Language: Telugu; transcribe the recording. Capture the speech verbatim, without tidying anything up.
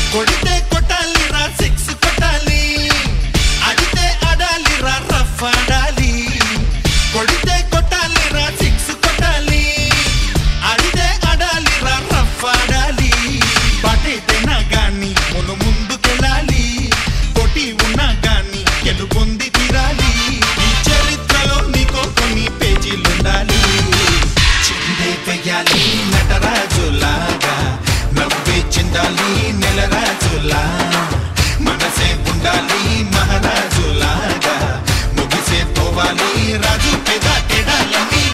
కొడితే కొట్టాలి రా సిక్స్ కొట్టాలి అడితే ఆడాలి రా రఫ్ ఆడాలి కొడితే కొట్టాలి రా సిక్స్ కొట్టాలి అడితే ఆడాలి రా రఫ్ ఆడాలి బాటేదైనా గాని మును ముందుకెళ్ళాలి కొట్టి ఉన్నా గాని గెలుపొంది తీరాలి ఈ చరిత్రలో నీకో కొన్ని పేజీలుండాలి చిందే వెయ్యాలి నటరాజులాగా నవ్వే చిందాలి నెలరాజులా మనసే ఉండాలి మహారాజులాగా ముగిసే పోవాలి రాజు పెద తెడాల